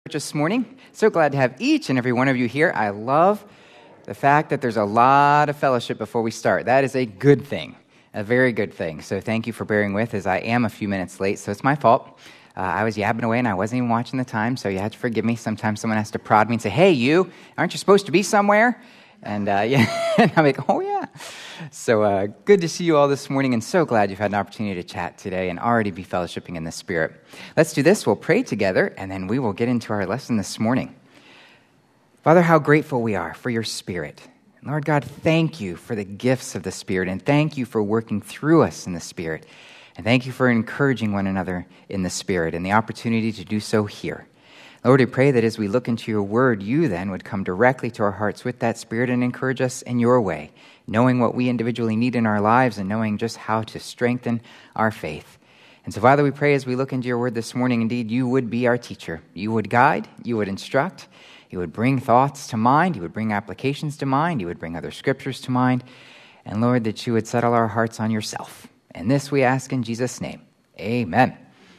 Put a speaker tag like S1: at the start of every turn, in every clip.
S1: This morning. So glad to have each and every one of you here. I love the fact that there's a lot of fellowship before we start. That is a good thing, a very good thing. So thank you for bearing with as I am a few minutes late, so it's my fault. I was yabbing away and I wasn't even watching the time, so you have to forgive me. Sometimes someone has to prod me and say, hey, you, aren't you supposed to be somewhere? And yeah, and I'm like, oh yeah. So good to see you all this morning, and so glad you've had an opportunity to chat today and already be fellowshipping in the Spirit. Let's do this. We'll pray together, and then we will get into our lesson this morning. Father, how grateful we are for your Spirit. And Lord God, thank you for the gifts of the Spirit, and thank you for working through us in the Spirit. And thank you for encouraging one another in the Spirit and the opportunity to do so here. Lord, we pray that as we look into your word, you then would come directly to our hearts with that Spirit and encourage us in your way, knowing what we individually need in our lives and knowing just how to strengthen our faith. And so, Father, we pray as we look into your word this morning, indeed, you would be our teacher. You would guide, you would instruct, you would bring thoughts to mind, you would bring applications to mind, you would bring other scriptures to mind, and Lord, that you would settle our hearts on yourself. And this we ask in Jesus' name. Amen.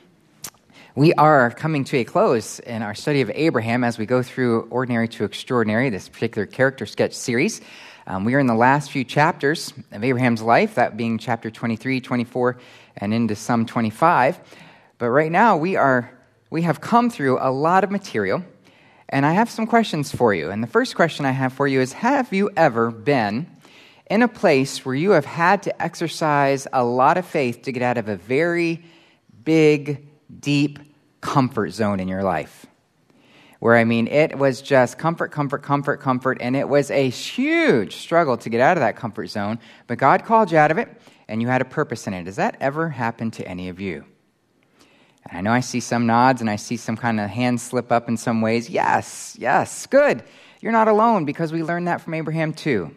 S1: We are coming to a close in our study of Abraham as we go through Ordinary to Extraordinary, this particular character sketch series. We are in the last few chapters of Abraham's life, that being chapter 23, 24, and into some 25. But right now, we have come through a lot of material, and I have some questions for you. And the first question I have for you is, have you ever been in a place where you have had to exercise a lot of faith to get out of a very big, deep comfort zone in your life? Where, it was just comfort, and it was a huge struggle to get out of that comfort zone, but God called you out of it, and you had a purpose in it. Does that ever happen to any of you? And I know I see some nods, and I see some kind of hands slip up in some ways. Yes, good. You're not alone, because we learned that from Abraham too.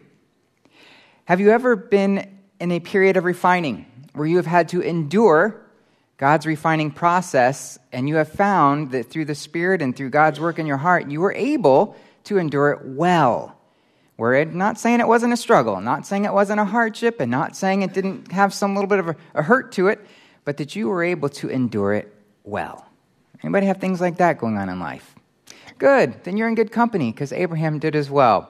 S1: Have you ever been in a period of refining, where you have had to endure God's refining process, and you have found that through the Spirit and through God's work in your heart, you were able to endure it well? We're not saying it wasn't a struggle, not saying it wasn't a hardship, and not saying it didn't have some little bit of a hurt to it, but that you were able to endure it well. Anybody have things like that going on in life? Good, then you're in good company, because Abraham did as well.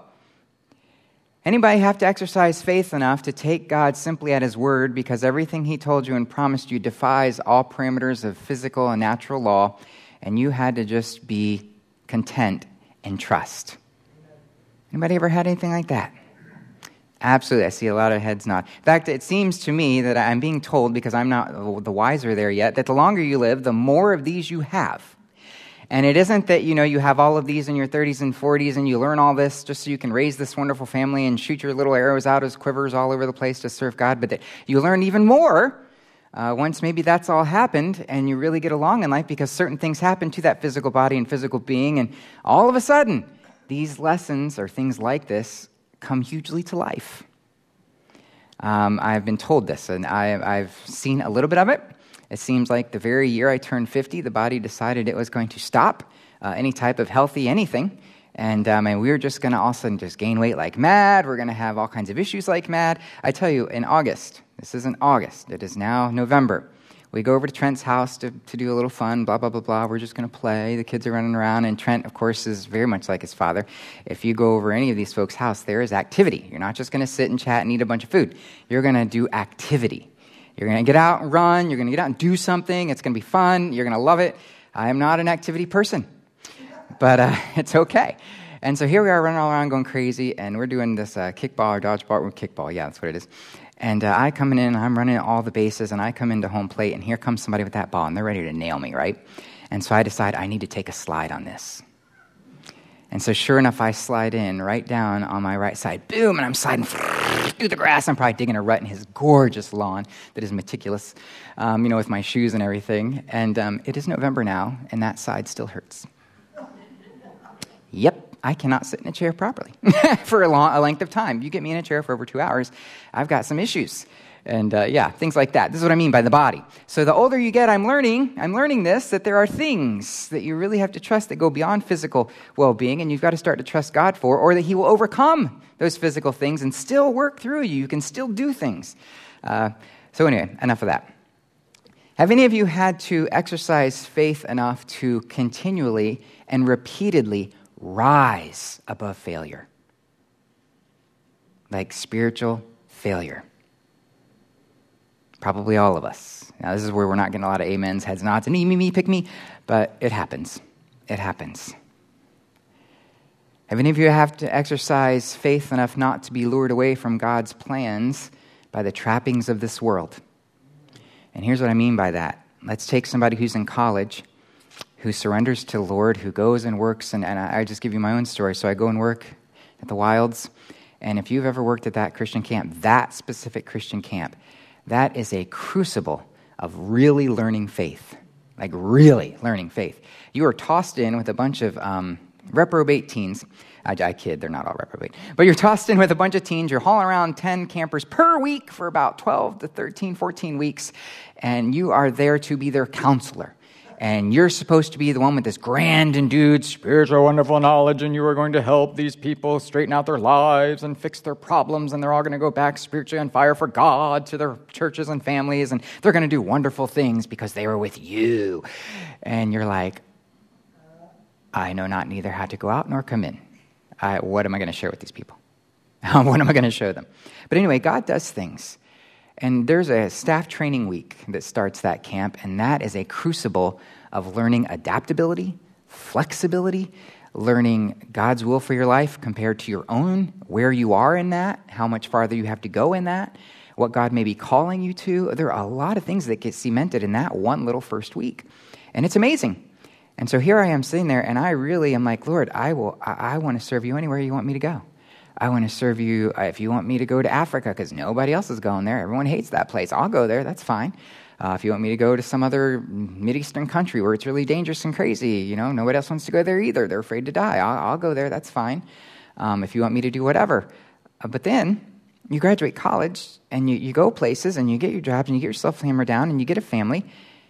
S1: Anybody have to exercise faith enough to take God simply at his word because everything he told you and promised you defies all parameters of physical and natural law, and you had to just be content and trust? Anybody ever had anything like that? Absolutely. I see a lot of heads nod. In fact, it seems to me that I'm being told, because I'm not the wiser there yet, that the longer you live, the more of these you have. And it isn't that, you have all of these in your 30s and 40s and you learn all this just so you can raise this wonderful family and shoot your little arrows out as quivers all over the place to serve God, but that you learn even more once maybe that's all happened and you really get along in life, because certain things happen to that physical body and physical being, and all of a sudden, these lessons or things like this come hugely to life. I've been told this, and I've seen a little bit of it. It seems like the very year I turned 50, the body decided it was going to stop any type of healthy anything. And we were just going to all of a sudden just gain weight like mad. We're going to have all kinds of issues like mad. I tell you, in August, this isn't August, it is now November, we go over to Trent's house to do a little fun, blah, blah, blah, blah. We're just going to play. The kids are running around. And Trent, of course, is very much like his father. If you go over any of these folks' house, there is activity. You're not just going to sit and chat and eat a bunch of food. You're going to do activity. You're going to get out and run. You're going to get out and do something. It's going to be fun. You're going to love it. I am not an activity person, but it's okay. And so here we are running all around going crazy, and we're doing this kickball or dodgeball or kickball. Yeah, that's what it is. And I come in, and I'm running all the bases, and I come into home plate, and here comes somebody with that ball, and they're ready to nail me, right? And so I decide I need to take a slide on this. And so sure enough, I slide in right down on my right side. Boom, and I'm sliding through the grass. I'm probably digging a rut in his gorgeous lawn that is meticulous, with my shoes and everything. And it is November now, and that side still hurts. Yep, I cannot sit in a chair properly for a length of time. You get me in a chair for over 2 hours, I've got some issues. And things like that. This is what I mean by the body. So the older you get, I'm learning this, that there are things that you really have to trust that go beyond physical well-being, and you've got to start to trust God for, or that he will overcome those physical things and still work through you. You can still do things. So anyway, enough of that. Have any of you had to exercise faith enough to continually and repeatedly rise above failure? Like spiritual failure. Probably all of us. Now, this is where we're not getting a lot of amens, heads, nods, and me, pick me, but it happens. It happens. Have any of you have to exercise faith enough not to be lured away from God's plans by the trappings of this world? And here's what I mean by that. Let's take somebody who's in college, who surrenders to the Lord, who goes and works, and I just give you my own story. So I go and work at the Wilds, and if you've ever worked at that Christian camp, that specific Christian camp, that is a crucible of really learning faith, like really learning faith. You are tossed in with a bunch of reprobate teens. I kid, they're not all reprobate. But you're tossed in with a bunch of teens. You're hauling around 10 campers per week for about 12 to 13, 14 weeks, and you are there to be their counselor. And you're supposed to be the one with this grand endued spiritual wonderful knowledge, and you are going to help these people straighten out their lives and fix their problems, and they're all going to go back spiritually on fire for God to their churches and families, and they're going to do wonderful things because they were with you. And you're like, I know not neither how to go out nor come in. What am I going to share with these people? What am I going to show them? But anyway, God does things. And there's a staff training week that starts that camp, and that is a crucible of learning adaptability, flexibility, learning God's will for your life compared to your own, where you are in that, how much farther you have to go in that, what God may be calling you to. There are a lot of things that get cemented in that one little first week. And it's amazing. And so here I am sitting there, and I really am like, Lord, I want to serve you anywhere you want me to go. I want to serve you if you want me to go to Africa, because nobody else is going there. Everyone hates that place. I'll go there. That's fine. If you want me to go to some other Mideastern country where it's really dangerous and crazy, nobody else wants to go there either. They're afraid to die. I'll go there. That's fine. If you want me to do whatever. But then you graduate college, and you go places, and you get your jobs, and you get yourself hammered down, and you get a family.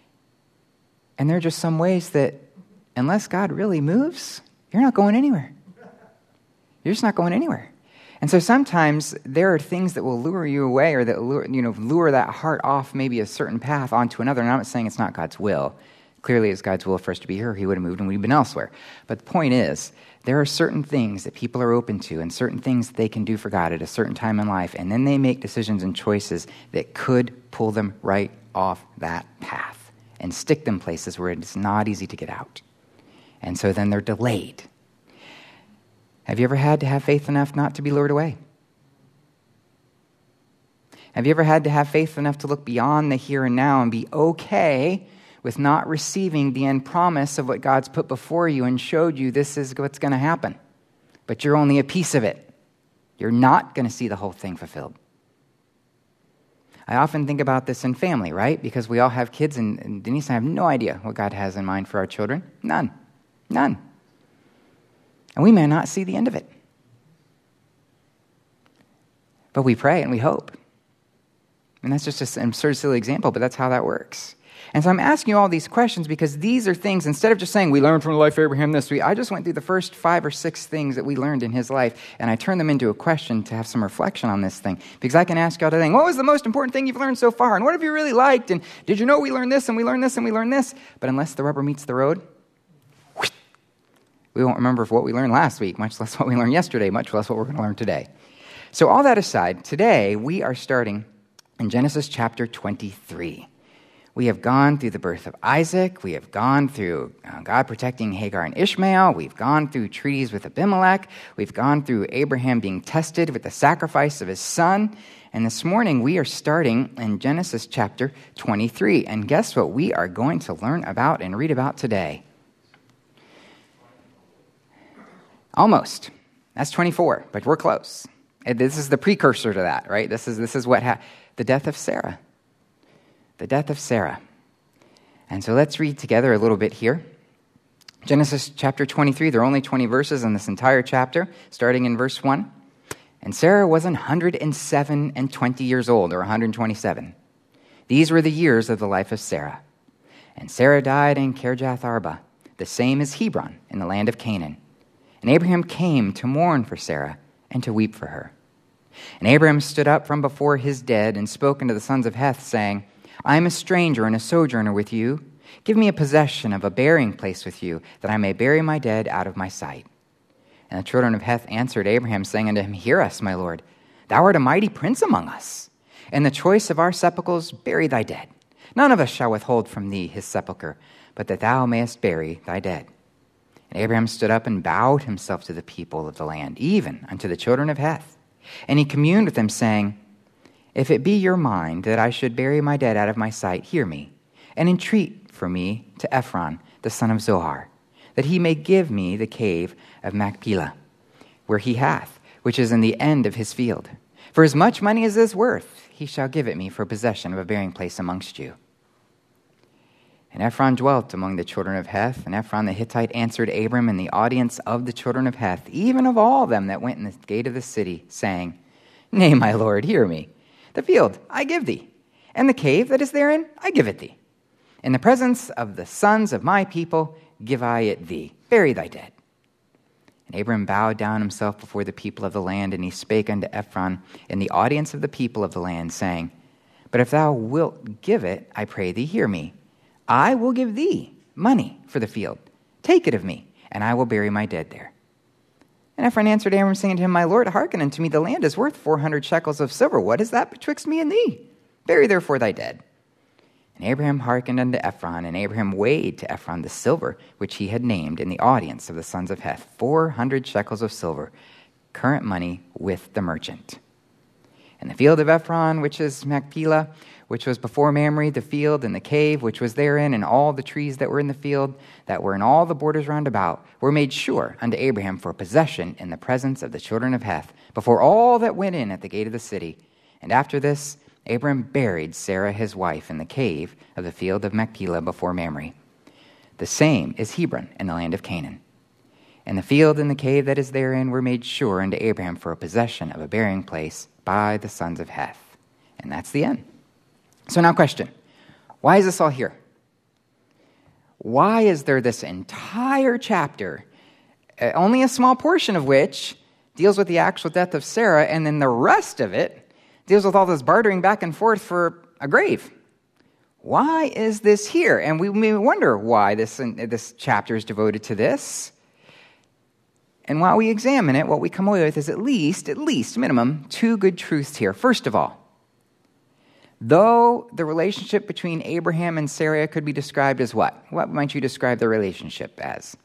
S1: And there are just some ways that unless God really moves, you're not going anywhere. You're just not going anywhere. And so sometimes there are things that will lure you away, or that lure that heart off maybe a certain path onto another. And I'm not saying it's not God's will. Clearly it's God's will for us to be here. He would have moved and we'd been elsewhere. But the point is, there are certain things that people are open to and certain things that they can do for God at a certain time in life. And then they make decisions and choices that could pull them right off that path and stick them places where it's not easy to get out. And so then they're delayed. Have you ever had to have faith enough not to be lured away? Have you ever had to have faith enough to look beyond the here and now and be okay with not receiving the end promise of what God's put before you and showed you this is what's going to happen, but you're only a piece of it? You're not going to see the whole thing fulfilled. I often think about this in family, right? Because we all have kids, and Denise and I have no idea what God has in mind for our children. None. And we may not see the end of it. But we pray and we hope. And that's just an absurd, silly example, but that's how that works. And so I'm asking you all these questions because these are things, instead of just saying, we learned from the life of Abraham this week, I just went through the first 5 or 6 things that we learned in his life, and I turned them into a question to have some reflection on this thing. Because I can ask y'all today, what was the most important thing you've learned so far? And what have you really liked? And did you know we learned this, and we learned this, and we learned this? But unless the rubber meets the road, we won't remember what we learned last week, much less what we learned yesterday, much less what we're going to learn today. So all that aside, today we are starting in Genesis chapter 23. We have gone through the birth of Isaac. We have gone through God protecting Hagar and Ishmael. We've gone through treaties with Abimelech. We've gone through Abraham being tested with the sacrifice of his son. And this morning we are starting in Genesis chapter 23. And guess what we are going to learn about and read about today? Almost. That's 24, but we're close. This is the precursor to that, right? This is what the death of Sarah. The death of Sarah. And so let's read together a little bit here. Genesis chapter 23, there are only 20 verses in this entire chapter, starting in verse 1. And Sarah was 107 and 20 years old, or 127. These were the years of the life of Sarah. And Sarah died in Kirjath Arba, the same as Hebron, in the land of Canaan. And Abraham came to mourn for Sarah and to weep for her. And Abraham stood up from before his dead and spoke unto the sons of Heth, saying, I am a stranger and a sojourner with you. Give me a possession of a burying place with you, that I may bury my dead out of my sight. And the children of Heth answered Abraham, saying unto him, Hear us, my lord. Thou art a mighty prince among us. In the choice of our sepulchres bury thy dead. None of us shall withhold from thee his sepulchre, but that thou mayest bury thy dead. And Abraham stood up and bowed himself to the people of the land, even unto the children of Heth. And he communed with them, saying, If it be your mind that I should bury my dead out of my sight, hear me, and entreat for me to Ephron, the son of Zohar, that he may give me the cave of Machpelah, where he hath, which is in the end of his field. For as much money as is worth, he shall give it me for possession of a burying place amongst you. And Ephron dwelt among the children of Heth, and Ephron the Hittite answered Abram in the audience of the children of Heth, even of all them that went in the gate of the city, saying, Nay, my lord, hear me. The field I give thee, and the cave that is therein I give it thee. In the presence of the sons of my people give I it thee. Bury thy dead. And Abram bowed down himself before the people of the land, and he spake unto Ephron in the audience of the people of the land, saying, But if thou wilt give it, I pray thee, hear me. I will give thee money for the field. Take it of me, and I will bury my dead there. And Ephron answered Abram, saying to him, My lord, hearken unto me, the land is worth 400 shekels of silver. What is that betwixt me and thee? Bury therefore thy dead. And Abraham hearkened unto Ephron, and Abraham weighed to Ephron the silver which he had named in the audience of the sons of Heth, 400 shekels of silver, current money with the merchant. And the field of Ephron, which is Machpelah, which was before Mamre, the field and the cave which was therein, and all the trees that were in the field, that were in all the borders round about, were made sure unto Abraham for possession in the presence of the children of Heth, before all that went in at the gate of the city. And after this, Abram buried Sarah his wife in the cave of the field of Machpelah before Mamre. The same is Hebron in the land of Canaan. And the field and the cave that is therein were made sure unto Abraham for a possession of a burying place by the sons of Heth. And that's the end. So now question, why is this all here? Why is there this entire chapter, only a small portion of which deals with the actual death of Sarah, and then the rest of it deals with all this bartering back and forth for a grave? Why is this here? And we may wonder why this chapter is devoted to this. And while we examine it, what we come away with is at least minimum, two good truths here. First of all, though the relationship between Abraham and Sarah could be described as what? What might you describe the relationship as?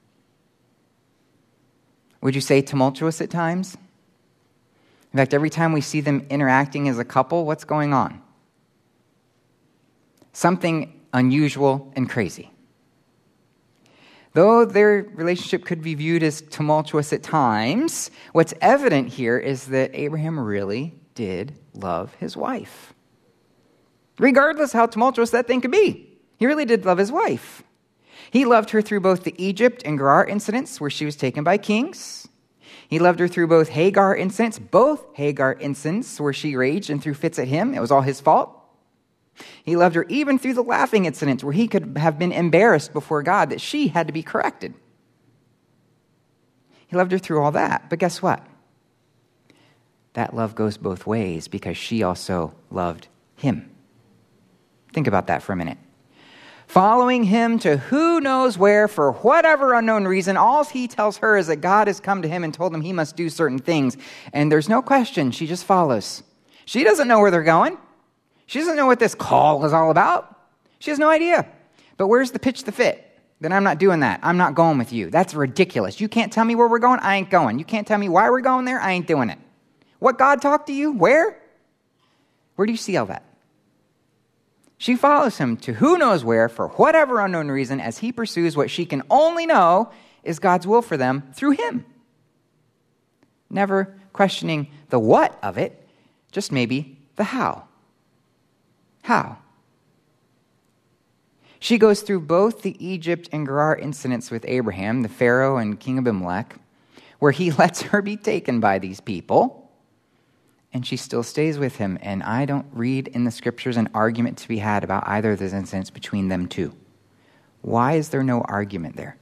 S1: Would you say tumultuous at times? In fact, every time we see them interacting as a couple, what's going on? Something unusual and crazy. Though their relationship could be viewed as tumultuous at times, what's evident here is that Abraham really did love his wife. Regardless how tumultuous that thing could be, he really did love his wife. He loved her through both the Egypt and Gerar incidents where she was taken by kings. He loved her through both Hagar incidents where she raged and threw fits at him. It was all his fault. He loved her even through the laughing incidents where he could have been embarrassed before God that she had to be corrected. He loved her through all that. But guess what? That love goes both ways because she also loved him. Think about that for a minute. Following him to who knows where for whatever unknown reason, all he tells her is that God has come to him and told him he must do certain things. And there's no question, she just follows. She doesn't know where they're going. She doesn't know what this call is all about. She has no idea. But where's the pitch to fit? Then I'm not doing that. I'm not going with you. That's ridiculous. You can't tell me where we're going. I ain't going. You can't tell me why we're going there. I ain't doing it. What God talked to you? Where? Where do you see all that? She follows him to who knows where for whatever unknown reason as he pursues what she can only know is God's will for them through him. Never questioning the what of it, just maybe the how. How? She goes through both the Egypt and Gerar incidents with Abraham, the Pharaoh and King Abimelech, where he lets her be taken by these people, and she still stays with him. And I don't read in the scriptures an argument to be had about either of those incidents between them two. Why is there no argument there?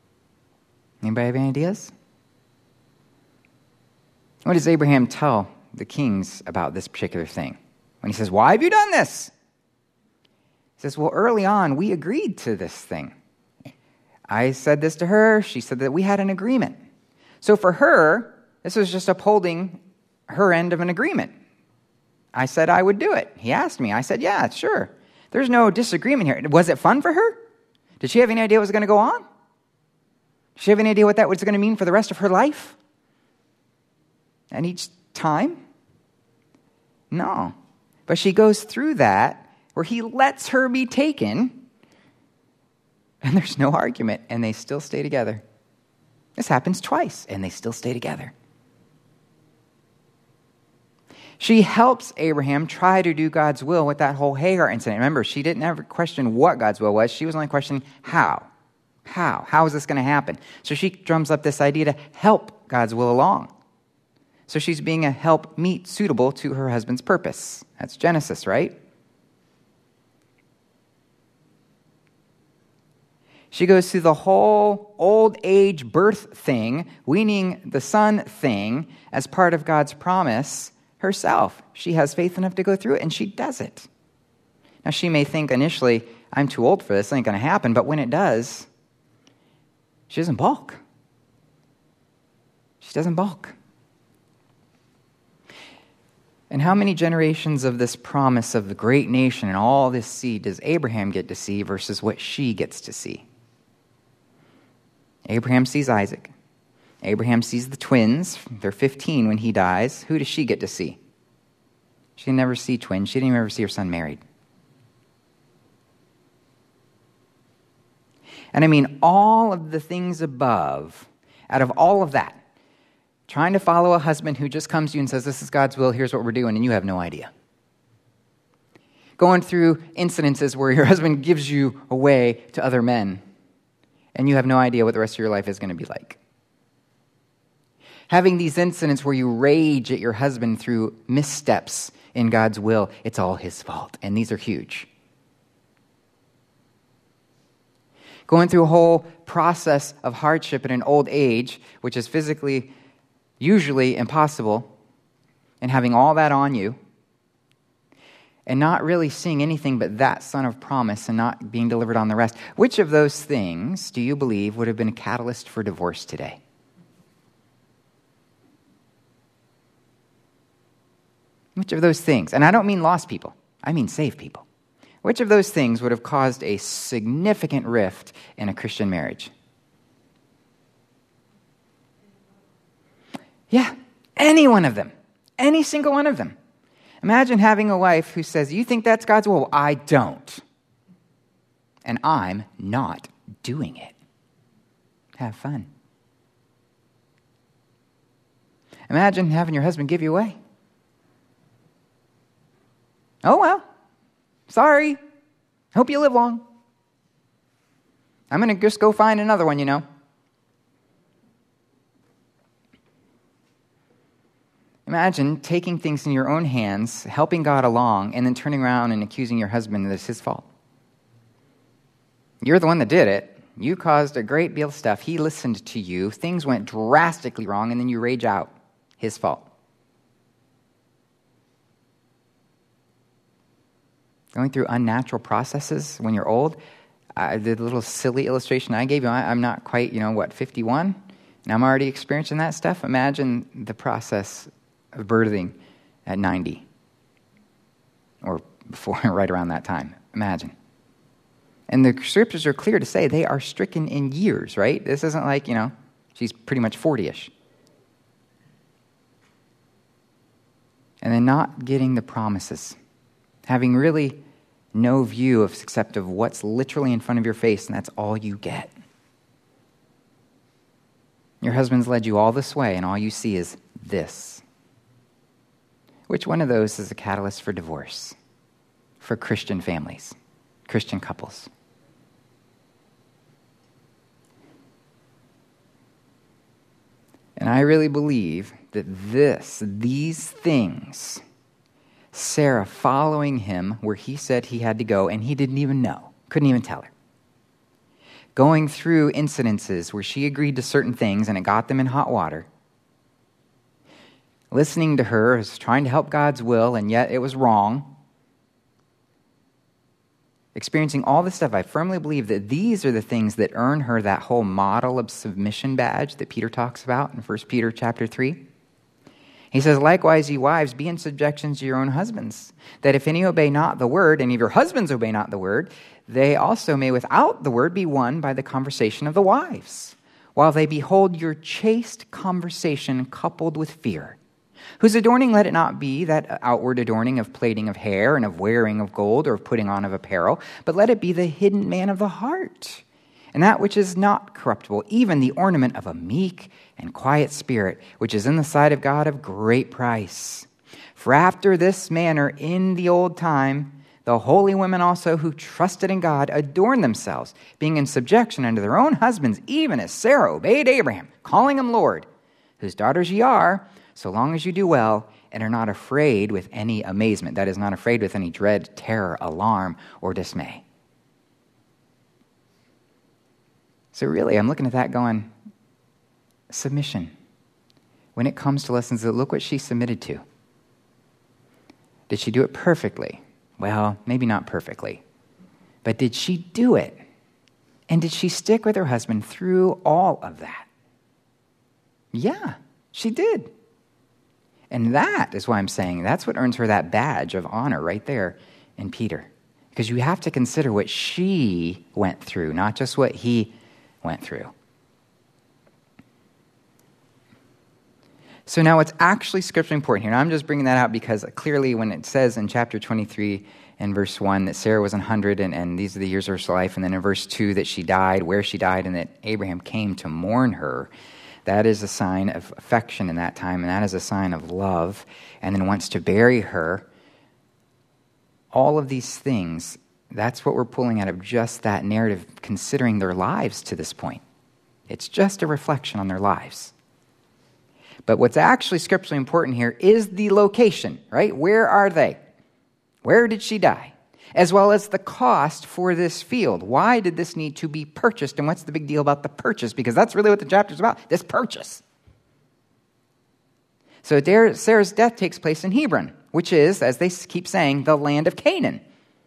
S1: Anybody have any ideas? What does Abraham tell the kings about this particular thing. When he says, why have you done this? He says, well, early on, we agreed to this thing. I said this to her. She said that we had an agreement. So for her, this was just upholding her end of an agreement. I said I would do it. He asked me. I said, yeah, sure. There's no disagreement here. Was it fun for her? Did she have any idea what was going to go on? Did she have any idea what that was going to mean for the rest of her life? And each time? No. But she goes through that where he lets her be taken, and there's no argument, and they still stay together. This happens twice, and they still stay together. She helps Abraham try to do God's will with that whole Hagar incident. Remember, she didn't ever question what God's will was. She was only questioning how. How is this going to happen? So she drums up this idea to help God's will along. So she's being a helpmeet suitable to her husband's purpose. That's Genesis, right? She goes through the whole old age birth thing, weaning the son thing as part of God's promise herself. She has faith enough to go through it, and she does it. Now, she may think initially, I'm too old for this, it ain't going to happen, but when it does, she doesn't balk. She doesn't balk. And how many generations of this promise of the great nation and all this seed does Abraham get to see versus what she gets to see? Abraham sees Isaac. Abraham sees the twins. They're 15 when he dies. Who does she get to see? She didn't ever see twins. She didn't even ever see her son married. And I mean, all of the things above, out of all of that, trying to follow a husband who just comes to you and says, this is God's will, here's what we're doing, and you have no idea. Going through incidences where your husband gives you away to other men, and you have no idea what the rest of your life is going to be like. Having these incidents where you rage at your husband through missteps in God's will, it's all his fault, and these are huge. Going through a whole process of hardship at an old age, which is physically usually impossible, and having all that on you, and not really seeing anything but that son of promise and not being delivered on the rest. Which of those things do you believe would have been a catalyst for divorce today? Which of those things, and I don't mean lost people, I mean saved people. Which of those things would have caused a significant rift in a Christian marriage? Yeah, any one of them. Any single one of them. Imagine having a wife who says, you think that's God's will? Well, I don't. And I'm not doing it. Have fun. Imagine having your husband give you away. Oh, well, sorry. Hope you live long. I'm going to just go find another one, you know. Imagine taking things in your own hands, helping God along, and then turning around and accusing your husband that it's his fault. You're the one that did it. You caused a great deal of stuff. He listened to you. Things went drastically wrong, and then you rage out. His fault. Going through unnatural processes when you're old. The little silly illustration I gave you, I'm not quite, 51? And I'm already experiencing that stuff. Imagine the process of birthing at 90. Or before, right around that time. Imagine. And the scriptures are clear to say they are stricken in years, right? This isn't like, she's pretty much 40-ish. And then not getting the promises. Having really no view except of what's literally in front of your face, and that's all you get. Your husband's led you all this way, and all you see is this. Which one of those is a catalyst for divorce? For Christian families, Christian couples? And I really believe that these things, Sarah following him where he said he had to go, and he didn't even know, couldn't even tell her. Going through incidences where she agreed to certain things and it got them in hot water. listening to her, is trying to help God's will, and yet it was wrong. Experiencing all this stuff, I firmly believe that these are the things that earn her that whole model of submission badge that Peter talks about in 1 Peter chapter 3. He says, likewise, ye wives, be in subjection to your own husbands, that if any obey not the word, any of your husbands obey not the word, they also may without the word be won by the conversation of the wives, while they behold your chaste conversation coupled with fear, whose adorning let it not be that outward adorning of plaiting of hair and of wearing of gold or of putting on of apparel, but let it be the hidden man of the heart, and that which is not corruptible, even the ornament of a meek and quiet spirit, which is in the sight of God of great price. For after this manner in the old time, the holy women also who trusted in God adorned themselves, being in subjection unto their own husbands, even as Sarah obeyed Abraham, calling him Lord, whose daughters ye are, so long as you do well, and are not afraid with any amazement. That is, not afraid with any dread, terror, alarm, or dismay. So really, I'm looking at that going, submission. When it comes to lessons, look what she submitted to. Did she do it perfectly? Well, maybe not perfectly. But did she do it? And did she stick with her husband through all of that? Yeah, she did. And that is why I'm saying that's what earns her that badge of honor right there in Peter. Because you have to consider what she went through, not just what he went through. So now what's actually scripturally important here, and I'm just bringing that out because clearly when it says in chapter 23 and verse 1 that Sarah was 100 and these are the years of her life, and then in verse 2 that she died, where she died, and that Abraham came to mourn her, that is a sign of affection in that time, and that is a sign of love, and then wants to bury her. All of these things, that's what we're pulling out of just that narrative, considering their lives to this point. It's just a reflection on their lives. But what's actually scripturally important here is the location, right? Where are they? Where did she die? As well as the cost for this field. Why did this need to be purchased? And what's the big deal about the purchase? Because that's really what the chapter's about, this purchase. So Sarah's death takes place in Hebron, which is, as they keep saying, the land of Canaan.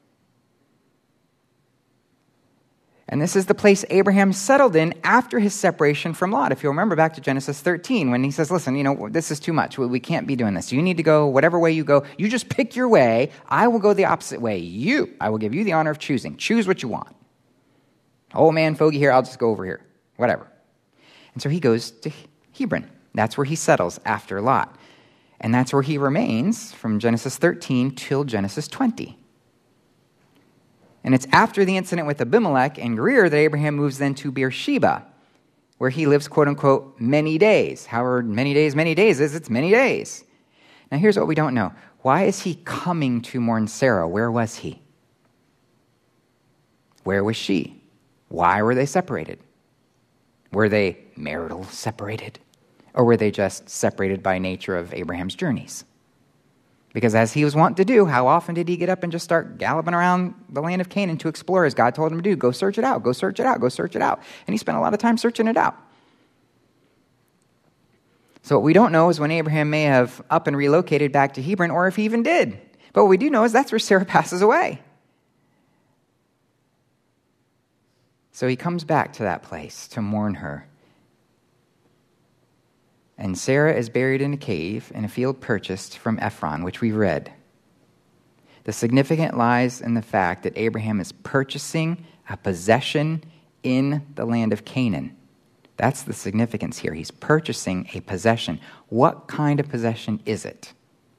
S1: And this is the place Abraham settled in after his separation from Lot. If you remember back to Genesis 13, when he says, listen, this is too much. We can't be doing this. You need to go whatever way you go. You just pick your way. I will go the opposite way. I will give you the honor of choosing. Choose what you want. Old man, fogey here, I'll just go over here. Whatever. And so he goes to Hebron. That's where he settles after Lot. And that's where he remains from Genesis 13 till Genesis 20. And it's after the incident with Abimelech and Gerar that Abraham moves then to Beersheba, where he lives, quote unquote, many days. However many days is, it's many days. Now here's what we don't know. Why is he coming to mourn Sarah? Where was he? Where was she? Why were they separated? Were they marital separated? Or were they just separated by nature of Abraham's journeys? Because as he was wont to do, how often did he get up and just start galloping around the land of Canaan to explore as God told him to do? Go search it out, go search it out, go search it out. And he spent a lot of time searching it out. So what we don't know is when Abraham may have up and relocated back to Hebron, or if he even did. But what we do know is that's where Sarah passes away. So he comes back to that place to mourn her. And Sarah is buried in a cave in a field purchased from Ephron, which we read. The significance lies in the fact that Abraham is purchasing a possession in the land of Canaan. That's the significance here. He's purchasing a possession. What kind of possession is it?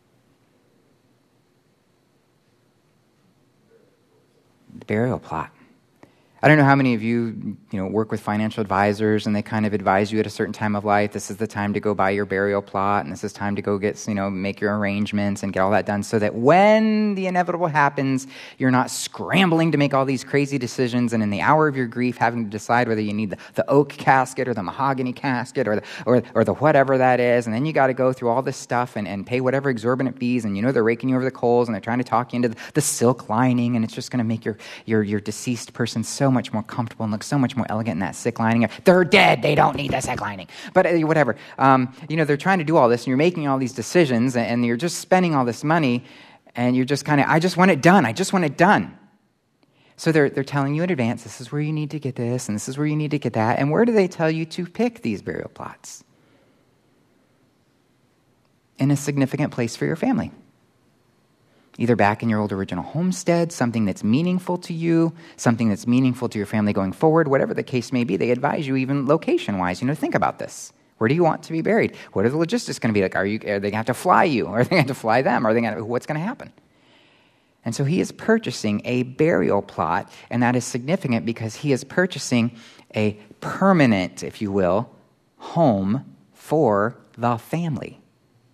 S1: The burial plot. I don't know how many of you work with financial advisors and they kind of advise you at a certain time of life, this is the time to go buy your burial plot and this is time to go get, make your arrangements and get all that done so that when the inevitable happens, you're not scrambling to make all these crazy decisions and in the hour of your grief having to decide whether you need the oak casket or the mahogany casket or the whatever that is. And then you got to go through all this stuff and pay whatever exorbitant fees and they're raking you over the coals and they're trying to talk you into the silk lining and it's just going to make your deceased person so so much more comfortable and look so much more elegant in that sick lining. They're dead. They don't need the sick lining. But whatever. They're trying to do all this, and you're making all these decisions, and you're just spending all this money, and you're just I just want it done. I just want it done. So they're telling you in advance, this is where you need to get this, and this is where you need to get that. And where do they tell you to pick these burial plots? In a significant place for your family. Either back in your old original homestead, something that's meaningful to you, something that's meaningful to your family going forward, whatever the case may be. They advise you even location-wise, think about this. Where do you want to be buried? What are the logistics going to be like? Are they going to have to fly you? Or are they going to have to fly them? What's going to happen? And so he is purchasing a burial plot, and that is significant because he is purchasing a permanent, if you will, home for the family.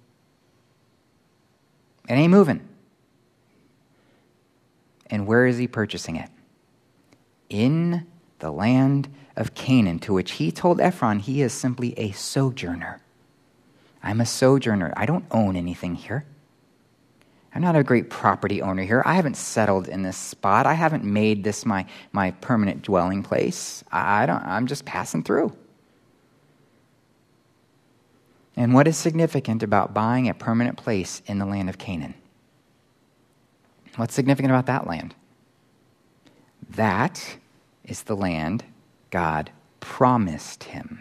S1: It ain't moving. And where is he purchasing it? In the land of Canaan, to which he told Ephron he is simply a sojourner. I'm a sojourner. I don't own anything here. I'm not a great property owner here. I haven't settled in this spot. I haven't made this my permanent dwelling place. I'm just passing through. And what is significant about buying a permanent place in the land of Canaan? What's significant about that land? That is the land God promised him.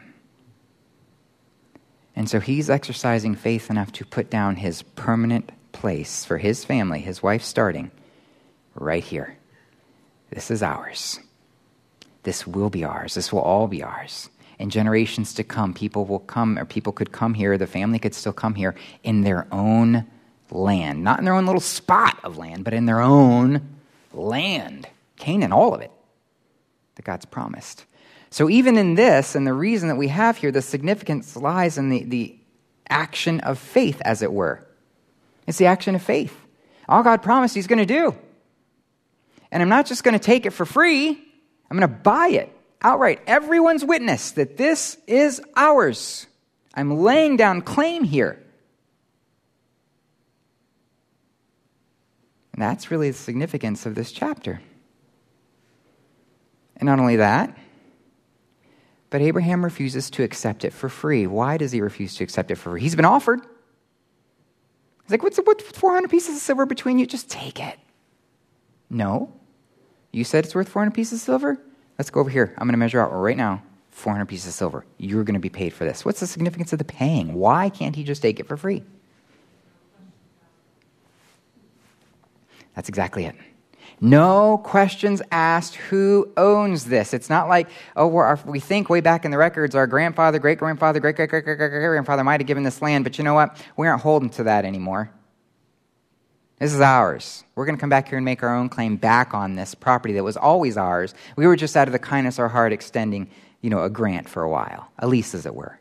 S1: And so he's exercising faith enough to put down his permanent place for his family, his wife starting, right here. This is ours. This will be ours. This will all be ours. In generations to come, people will come, or people could come here, the family could still come here in their own land. Not in their own little spot of land, but in their own land. Canaan, all of it, that God's promised. So even in this, and the reason that we have here, the significance lies in the action of faith, as it were. It's the action of faith. All God promised he's going to do. And I'm not just going to take it for free. I'm going to buy it outright. Everyone's witness that this is ours. I'm laying down claim here. And that's really the significance of this chapter. And not only that, but Abraham refuses to accept it for free. Why does he refuse to accept it for free? He's been offered. He's like, what's 400 pieces of silver between you? Just take it. No. You said it's worth 400 pieces of silver? Let's go over here. I'm going to measure out right now 400 pieces of silver. You're going to be paid for this. What's the significance of the paying? Why can't he just take it for free? That's exactly it. No questions asked who owns this. It's not like, we think way back in the records, our grandfather, great-grandfather, great-great-great-great-grandfather might have given this land, but you know what? We aren't holding to that anymore. This is ours. We're going to come back here and make our own claim back on this property that was always ours. We were just out of the kindness of our heart extending, a grant for a while, a lease as it were.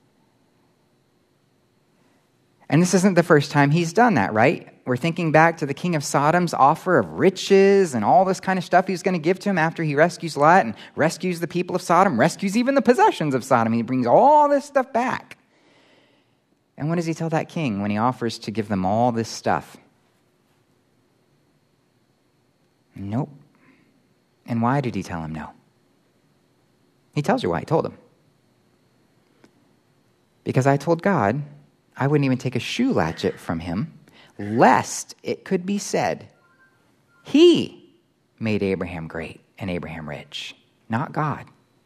S1: And this isn't the first time he's done that, right? We're thinking back to the king of Sodom's offer of riches and all this kind of stuff he's going to give to him after he rescues Lot and rescues the people of Sodom, rescues even the possessions of Sodom. He brings all this stuff back. And what does he tell that king when he offers to give them all this stuff? Nope. And why did he tell him no? He tells you why he told him. Because I told God I wouldn't even take a shoe latchet from him, lest it could be said, he made Abraham great and Abraham rich, not God.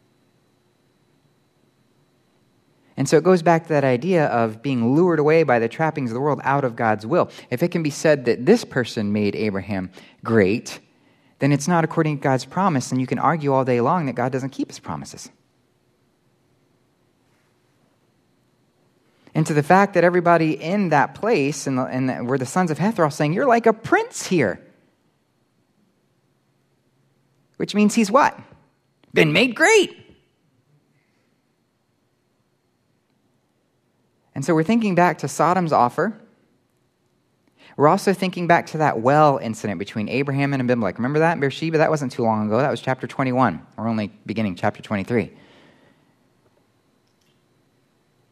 S1: And so it goes back to that idea of being lured away by the trappings of the world out of God's will. If it can be said that this person made Abraham great, then it's not according to God's promise, and you can argue all day long that God doesn't keep his promises. And to the fact that everybody in that place, where the sons of Heth are all saying, you're like a prince here. Which means he's what? Been made great. And so we're thinking back to Sodom's offer. We're also thinking back to that well incident between Abraham and Abimelech. Remember that in Beersheba? That wasn't too long ago. That was chapter 21. We're only beginning chapter 23.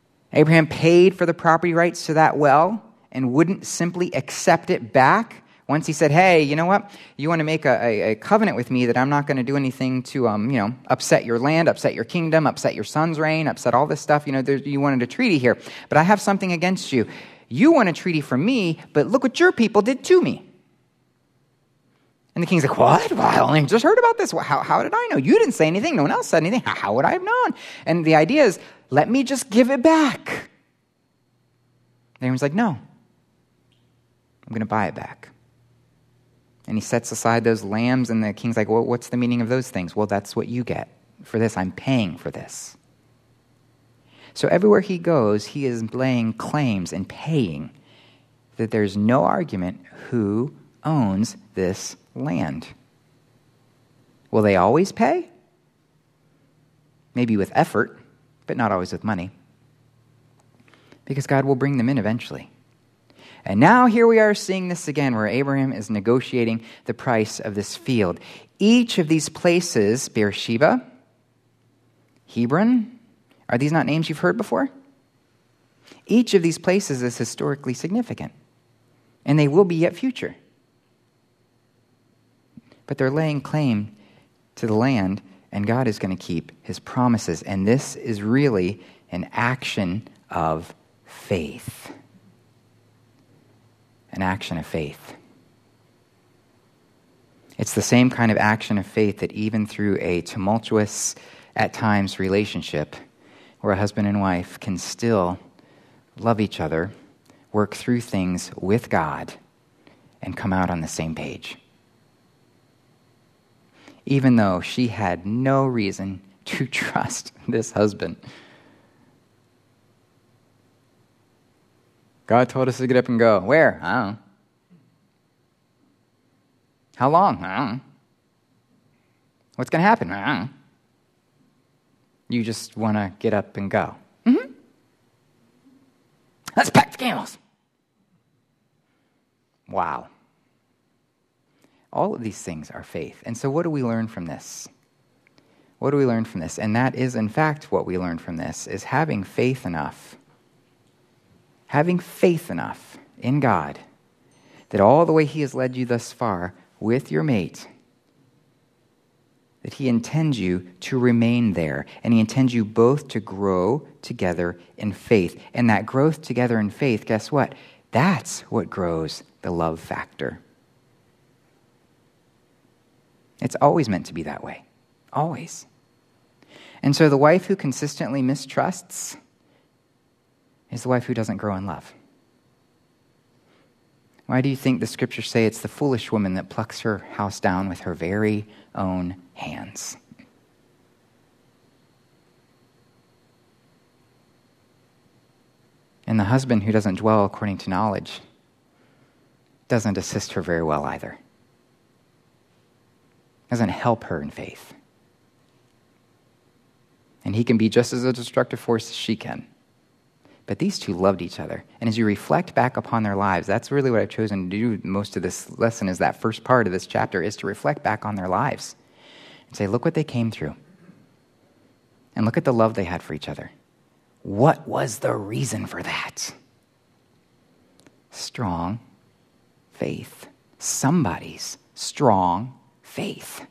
S1: Abraham paid for the property rights to that well and wouldn't simply accept it back Once he said, hey, you know what? You want to make a covenant with me that I'm not going to do anything to, upset your land, upset your kingdom, upset your son's reign, upset all this stuff. You wanted a treaty here. But I have something against you. You want a treaty from me, but look what your people did to me. And the king's like, what? Well, I only just heard about this. How did I know? You didn't say anything. No one else said anything. How would I have known? And the idea is, let me just give it back. Naaman's like, no. I'm going to buy it back. And he sets aside those lambs, and the king's like, well, what's the meaning of those things? Well, that's what you get for this. I'm paying for this. So everywhere he goes, he is laying claims and paying that there's no argument who owns this land. Will they always pay? Maybe with effort, but not always with money. Because God will bring them in eventually. And now here we are seeing this again, where Abraham is negotiating the price of this field. Each of these places, Beersheba, Hebron, are these not names you've heard before? Each of these places is historically significant, and they will be yet future. But they're laying claim to the land, and God is going to keep his promises. And this is really an action of faith. An action of faith. It's the same kind of action of faith that even through a tumultuous, at times, relationship, where a husband and wife can still love each other, work through things with God, and come out on the same page. Even though she had no reason to trust this husband. God told us to get up and go. Where? I don't know. How long? I don't know. What's going to happen? I don't know. You just want to get up and go. Mm-hmm. Let's pack the camels. Wow. All of these things are faith. And so what do we learn from this? What do we learn from this? And that is, in fact, what we learn from this, is having faith enough in God that all the way he has led you thus far with your mate, that he intends you to remain there, and he intends you both to grow together in faith. And that growth together in faith, guess what? That's what grows the love factor. It's always meant to be that way. Always. And so the wife who consistently mistrusts is the wife who doesn't grow in love. Why do you think the scriptures say it's the foolish woman that plucks her house down with her very own hands? And the husband who doesn't dwell according to knowledge doesn't assist her very well either. Doesn't help her in faith. And he can be just as a destructive force as she can. But these two loved each other. And as you reflect back upon their lives, that's really what I've chosen to do most of this lesson, is that first part of this chapter, is to reflect back on their lives. And say, look what they came through. And look at the love they had for each other. What was the reason for that? Strong faith. Somebody's strong faith.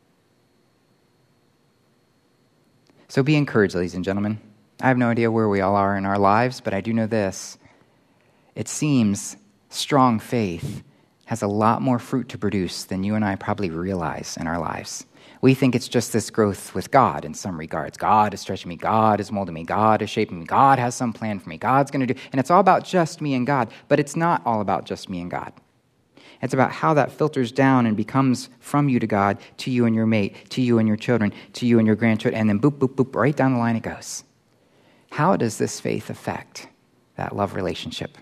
S1: So be encouraged, ladies and gentlemen. I have no idea where we all are in our lives, but I do know this. It seems strong faith has a lot more fruit to produce than you and I probably realize in our lives. We think it's just this growth with God in some regards. God is stretching me. God is molding me. God is shaping me. God has some plan for me. God's going to do, and it's all about just me and God, but it's not all about just me and God. It's about how that filters down and becomes from you to God, to you and your mate, to you and your children, to you and your grandchildren, and then boop, boop, boop, right down the line it goes. How does this faith affect that love relationship?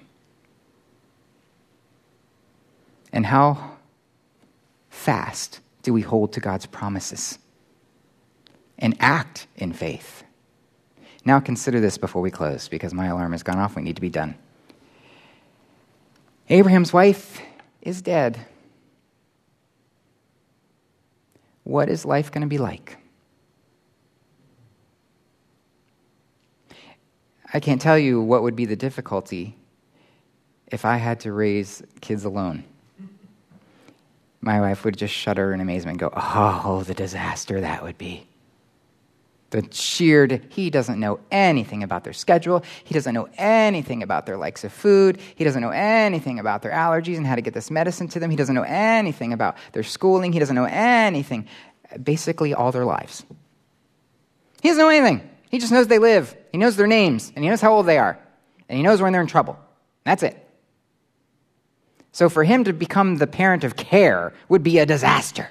S1: And how fast do we hold to God's promises and act in faith? Now consider this before we close, because my alarm has gone off. We need to be done. Abraham's wife is dead. What is life going to be like? I can't tell you what would be the difficulty if I had to raise kids alone. my wife would just shudder in amazement and go, oh, the disaster that would be. He doesn't know anything about their schedule. He doesn't know anything about their likes of food. He doesn't know anything about their allergies and how to get this medicine to them. He doesn't know anything about their schooling. He doesn't know anything, basically all their lives. He doesn't know anything. He just knows they live. He knows their names, and he knows how old they are, and he knows when they're in trouble. That's it. So for him to become the parent of care would be a disaster.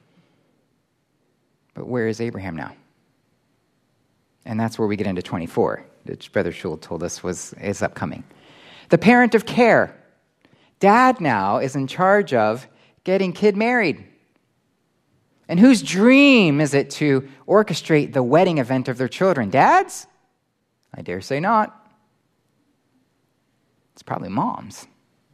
S1: But where is Abraham now? And that's where we get into 24, which Brother Schul told us is upcoming. The parent of care. Dad now is in charge of getting kid married. And whose dream is it to orchestrate the wedding event of their children? Dad's? I dare say not. It's probably mom's.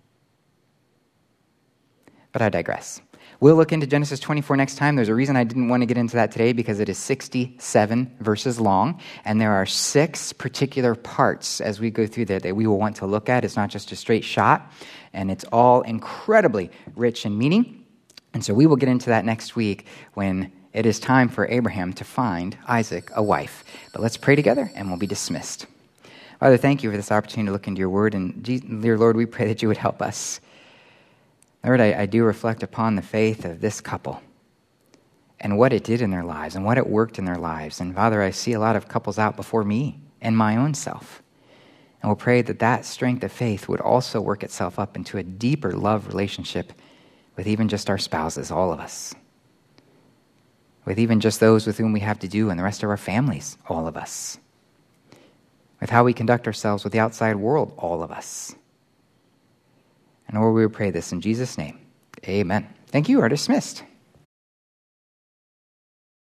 S1: But I digress. We'll look into Genesis 24 next time. There's a reason I didn't want to get into that today, because it is 67 verses long, and there are 6 particular parts as we go through there that we will want to look at. It's not just a straight shot, and it's all incredibly rich in meaning. And so we will get into that next week when it is time for Abraham to find Isaac a wife. But let's pray together, and we'll be dismissed. Father, thank you for this opportunity to look into your word, and dear Lord, we pray that you would help us. Lord, I do reflect upon the faith of this couple and what it did in their lives and what it worked in their lives. And Father, I see a lot of couples out before me and my own self. And we'll pray that that strength of faith would also work itself up into a deeper love relationship with even just our spouses, all of us. With even just those with whom we have to do and the rest of our families, all of us. With how we conduct ourselves with the outside world, all of us. And Lord, we pray this in Jesus' name. Amen. Thank you. You are dismissed.